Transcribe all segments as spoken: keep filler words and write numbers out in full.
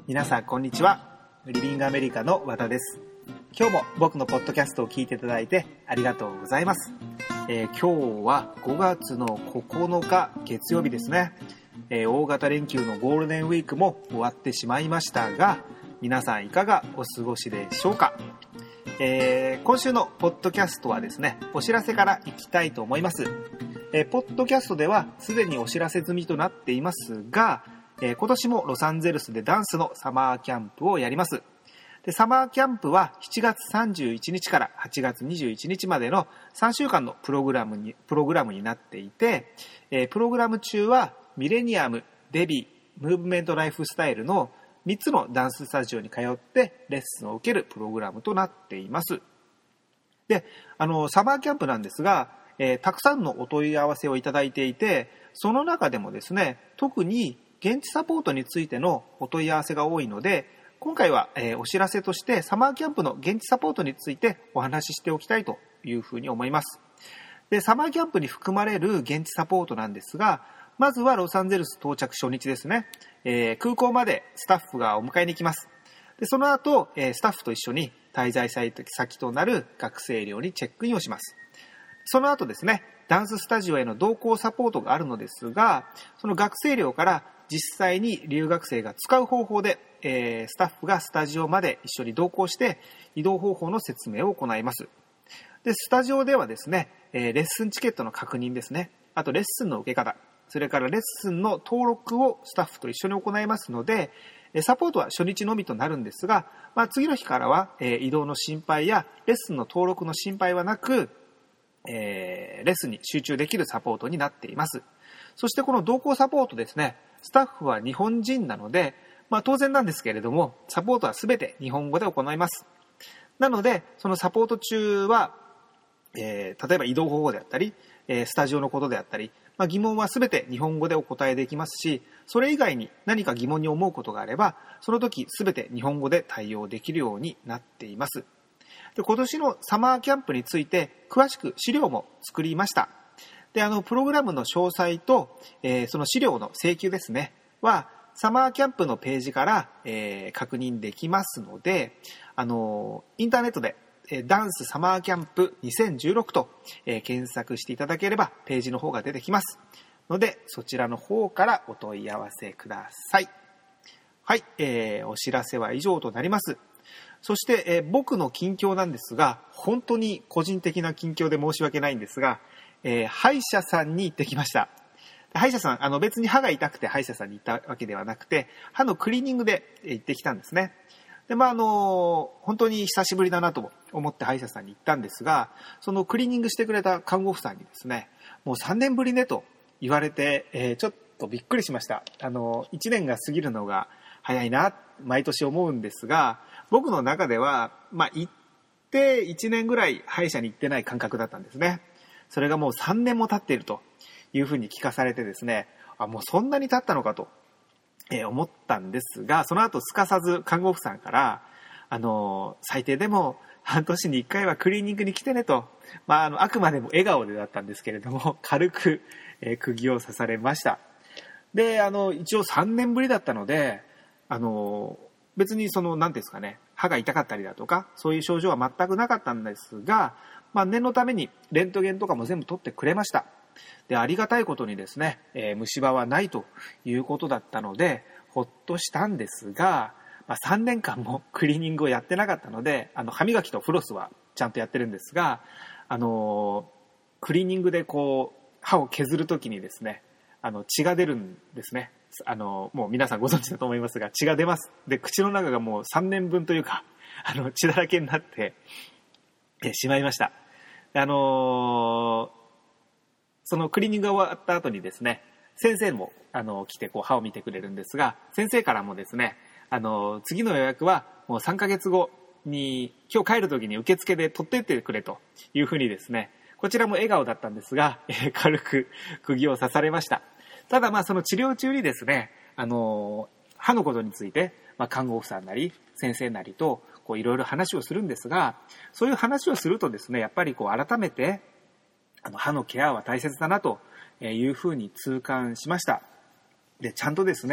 皆さんこんにちは。リビングアメリカの和田です。今日も僕のポッドキャストを聞いていただいてありがとうございます。えー、今日はごがつのここのか月曜日ですね。えー、大型連休のゴールデンウィークも終わってしまいましたが、皆さんいかがお過ごしでしょうか。えー、今週のポッドキャストはですね、お知らせからいきたいと思います。えー、ポッドキャストではすでにお知らせ済みとなっていますが、えー、今年もロサンゼルスでダンスのサマーキャンプをやります。で、サマーキャンプはしちがつさんじゅういちにちからはちがつにじゅういちにちまでのさんしゅうかんのプログラムに、プログラムになっていて、えー、プログラム中はミレニアム、デビ、ムーブメントライフスタイルのみっつのダンススタジオに通ってレッスンを受けるプログラムとなっています。で、あの、サマーキャンプなんですが、えー、たくさんのお問い合わせをいただいていて、その中でもですね、特に現地サポートについてのお問い合わせが多いので、今回は、えー、お知らせとしてサマーキャンプの現地サポートについてお話ししておきたいというふうに思います。で、サマーキャンプに含まれる現地サポートなんですが、まずはロサンゼルス到着初日ですね、えー、空港までスタッフがお迎えに行きます。で、その後、えー、スタッフと一緒に滞在先となる学生寮にチェックインをします。その後ですね、ダンススタジオへの同行サポートがあるのですが、その学生寮から実際に留学生が使う方法で、えー、スタッフがスタジオまで一緒に同行して移動方法の説明を行います。で、スタジオではですね、えー、レッスンチケットの確認ですね、あとレッスンの受け方、それからレッスンの登録をスタッフと一緒に行いますので、サポートは初日のみとなるんですが、まあ、次の日からは、えー、移動の心配やレッスンの登録の心配はなく、えー、レッスンに集中できるサポートになっています。そしてこの同行サポートですね、スタッフは日本人なので、まあ、当然なんですけれども、サポートは全て日本語で行います。なので、そのサポート中は、えー、例えば移動方法であったり、えー、スタジオのことであったり、まあ、疑問は全て日本語でお答えできますし、それ以外に何か疑問に思うことがあれば、その時全て日本語で対応できるようになっています。で、今年のサマーキャンプについて詳しく資料も作りました。で、あのプログラムの詳細と、えー、その資料の請求ですねはサマーキャンプのページから、えー、確認できますので、あのインターネットでダンスサマーキャンプにせんじゅうろくと、えー、検索していただければページの方が出てきますので、そちらの方からお問い合わせください。はい、えー、お知らせは以上となります。そして、えー、僕の近況なんですが、本当に個人的な近況で申し訳ないんですが、えー、歯医者さんに行ってきました。歯医者さん、あの別に歯が痛くて歯医者さんに行ったわけではなくて、歯のクリーニングで行ってきたんですね。で、まあ、あの、本当に久しぶりだなと思って歯医者さんに行ったんですが、そのクリーニングしてくれた看護婦さんにですね、もうさんねんぶりねと言われて、えー、ちょっとびっくりしました。あの、いちねんが過ぎるのが早いな、毎年思うんですが、僕の中では、まあ、行っていちねんぐらい歯医者に行ってない感覚だったんですね。それがもうさんねんも経っているというふうに聞かされてですね、あ、もうそんなに経ったのかと、えー、思ったんですが、その後すかさず看護婦さんから、あの、最低でも半年にいっかいはクリーニングに来てねと、まあ、あの、あくまでも笑顔でだったんですけれども、軽く、えー、釘を刺されました。で、あの、一応さんねんぶりだったので、あの、別にその、なんていうんですかね、歯が痛かったりだとか、そういう症状は全くなかったんですが、まあ、念のためにレントゲンとかも全部取ってくれました。で、ありがたいことにですね、えー、虫歯はないということだったので、ほっとしたんですが、まあ、さんねんかんもクリーニングをやってなかったので、あの、歯磨きとフロスはちゃんとやってるんですが、あのー、クリーニングでこう、歯を削るときにですね、あの、血が出るんですね。あの、もう皆さんご存知だと思いますが、血が出ます。で、口の中がもうさんねんぶんというか、あの、血だらけになって、え、しまいました。あのー、そのクリーニングが終わった後にですね、先生も、あの、来てこう歯を見てくれるんですが、先生からもですね、あの、次の予約はもうさんかげつごに、今日帰る時に受付で取ってってくれというふうにですね、こちらも笑顔だったんですが、えー、軽く釘を刺されました。ただまあその治療中にですね、あの、歯のことについて、まあ、看護婦さんなり先生なりとこういろいろ話をするんですが、そういう話をするとですね、やっぱりこう改めてあの歯のケアは大切だなというふうに痛感しました。で、ちゃんとですね、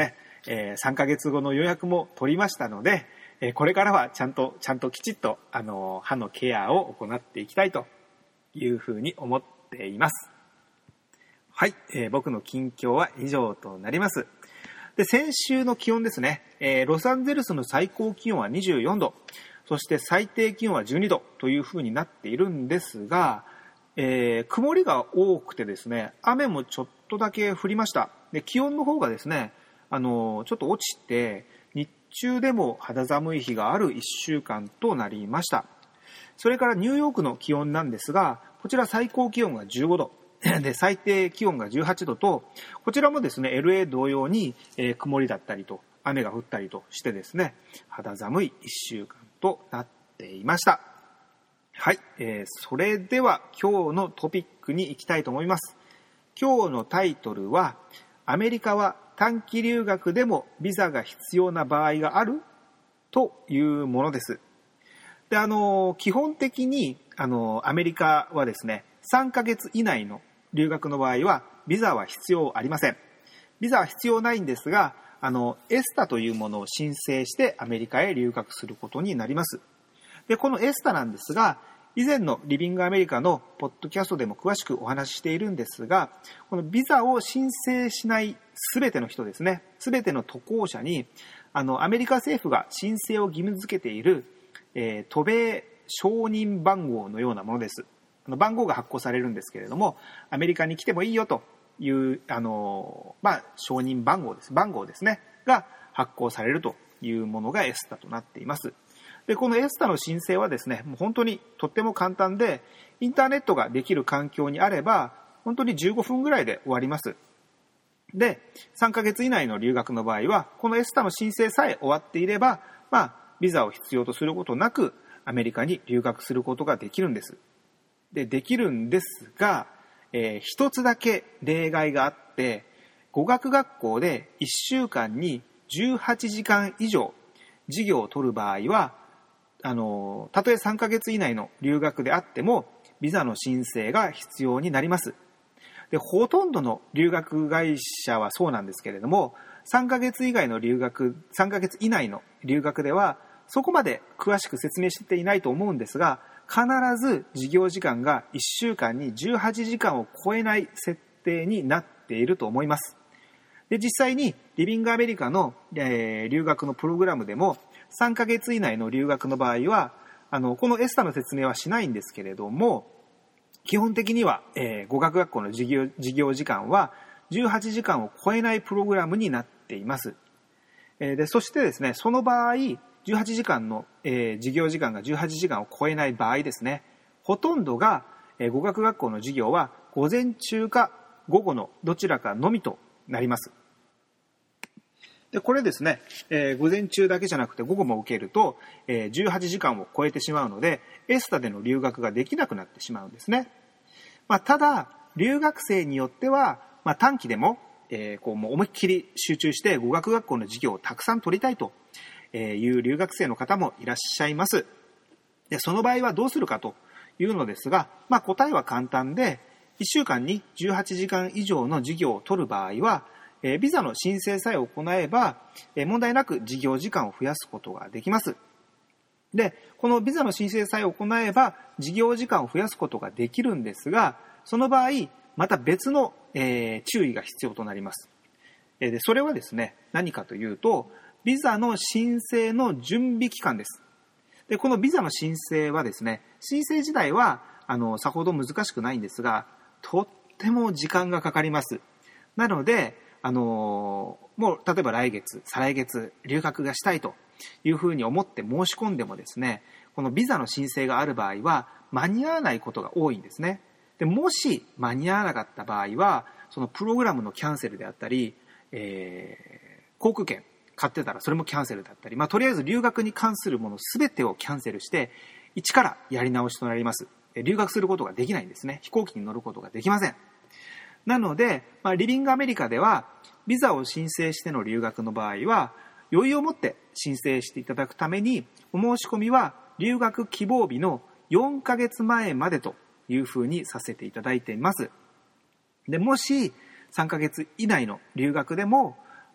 えー、さんかげつごの予約も取りましたので、えー、これからはちゃんと、ちゃんときちっと、あの、歯のケアを行っていきたいというふうに思っています。はい、えー、僕の近況は以上となります。で、先週の気温ですね、えー、ロサンゼルスの最高気温はにじゅうよんど、そして最低気温はじゅうにどというふうになっているんですが、えー、曇りが多くてですね、雨もちょっとだけ降りました。で、気温の方がですね、あのー、ちょっと落ちて、日中でも肌寒い日があるいっしゅうかんとなりました。それからニューヨークの気温なんですが、こちら最高気温がじゅうごど。で、最低気温がじゅうはちどと、こちらもですね、エルエー 同様に、えー、曇りだったりと、雨が降ったりとしてですね、肌寒いいっしゅうかんとなっていました。はい、えー、それでは今日のトピックに行きたいと思います。今日のタイトルは、アメリカは短期留学でもビザが必要な場合があるというものです。で、あの、基本的に、あの、アメリカはですね、さんかげつ以内の留学の場合は、ビザは必要ありません。ビザは必要ないんですが、あの、エスタというものを申請してアメリカへ留学することになります。で、このエスタなんですが、以前のリビングアメリカのポッドキャストでも詳しくお話ししているんですが、このビザを申請しないすべての人ですね、すべての渡航者に、あの、アメリカ政府が申請を義務付けている、えー、渡米承認番号のようなものです。あの番号が発行されるんですけれども、アメリカに来てもいいよという、あの、まあ、承認番号です。番号ですね。が発行されるというものがエスタとなっています。で、このエスタの申請はですね、もう本当にとっても簡単で、インターネットができる環境にあれば、本当にじゅうごふんぐらいで終わります。で、さんかげつ以内の留学の場合は、このエスタの申請さえ終わっていれば、まあ、ビザを必要とすることなく、アメリカに留学することができるんです。で、できるんですが、えー、一つだけ例外があって、語学学校でいっしゅうかんにじゅうはちじかん以上授業を取る場合は、あの、たとえさんかげつ以内の留学であっても、ビザの申請が必要になります。で、ほとんどの留学会社はそうなんですけれども、さんかげつ以外の留学、さんかげつ以内の留学では、そこまで詳しく説明していないと思うんですが、必ず授業時間がいっしゅうかんにじゅうはちじかんを超えない設定になっていると思います。で、実際にリビングアメリカの、えー、留学のプログラムでもさんかげつ以内の留学の場合は、あの、このエスタの説明はしないんですけれども、基本的には、えー、語学学校の授業、授業時間はじゅうはちじかんを超えないプログラムになっています。えー、で、そしてですね、その場合、じゅうはちじかんの、えー、授業時間がじゅうはちじかんを超えない場合ですね、ほとんどが、えー、語学学校の授業は午前中か午後のどちらかのみとなります。で、これですね、えー、午前中だけじゃなくて午後も受けると、えー、じゅうはちじかんを超えてしまうので、エスタでの留学ができなくなってしまうんですね。まあ、ただ、留学生によっては、まあ、短期でも、えー、こうもう思いっきり集中して語学学校の授業をたくさん取りたいという留学生の方もいらっしゃいます。で、その場合はどうするかというのですが、まあ、答えは簡単で、いっしゅうかんにじゅうはちじかん以上の授業を取る場合は、えー、ビザの申請さえ行えば、えー、問題なく授業時間を増やすことができます。で、このビザの申請さえ行えば、授業時間を増やすことができるんですが、その場合、また別の、えー、注意が必要となります。えー、で、それはですね、何かというと、ビザの申請の準備期間です。で、このビザの申請はですね、申請自体は、あの、さほど難しくないんですが、とっても時間がかかります。なので、あのー、もう例えば来月、再来月留学がしたいというふうに思って申し込んでもですね、このビザの申請がある場合は間に合わないことが多いんですね。で、もし間に合わなかった場合は、そのプログラムのキャンセルであったり、えー、航空券買ってたらそれもキャンセルだったり、まあ、とりあえず留学に関するものすべてをキャンセルして一からやり直しとなります。留学することができないんですね。飛行機に乗ることができません。なので、まあ、リビングアメリカではビザを申請しての留学の場合は余裕を持って申請していただくために、お申し込みは留学希望日のよんかげつまえまでというふうにさせていただいています。で、もしさんかげつ以内の留学でも、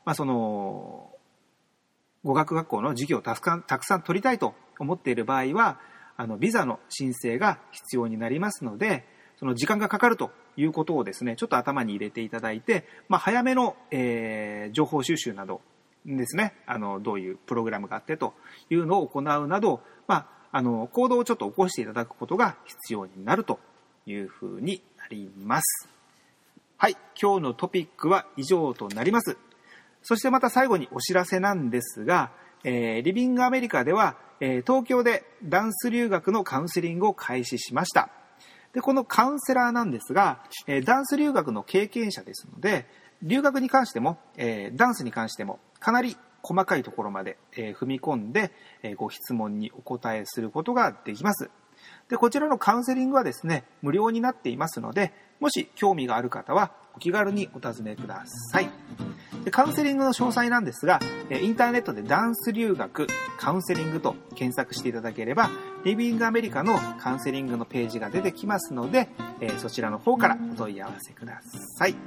まあ、その語学学校の授業をたくさん、たくさん取りたいと思っている場合は、あのビザの申請が必要になりますので、その時間がかかるということをですね、ちょっと頭に入れていただいて、まあ、早めの、えー、情報収集などですね、あのどういうプログラムがあってというのを行うなど、まあ、あの行動をちょっと起こしていただくことが必要になるというふうになります。はい、今日のトピックは以上となります。そしてまた最後にお知らせなんですが、えー、リビングアメリカでは、えー、東京でダンス留学のカウンセリングを開始しました。で、このカウンセラーなんですが、えー、ダンス留学の経験者ですので、留学に関しても、えー、ダンスに関してもかなり細かいところまで、えー、踏み込んで、えー、ご質問にお答えすることができます。で、こちらのカウンセリングはですね、無料になっていますので、もし興味がある方はお気軽にお尋ねください。で、カウンセリングの詳細なんですが、インターネットでダンス留学カウンセリングと検索していただければ、リビングアメリカのカウンセリングのページが出てきますので、そちらの方からお問い合わせください。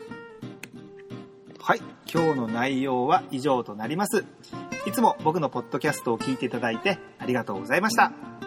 はい、今日の内容は以上となります。いつも僕のポッドキャストを聞いていただいてありがとうございました。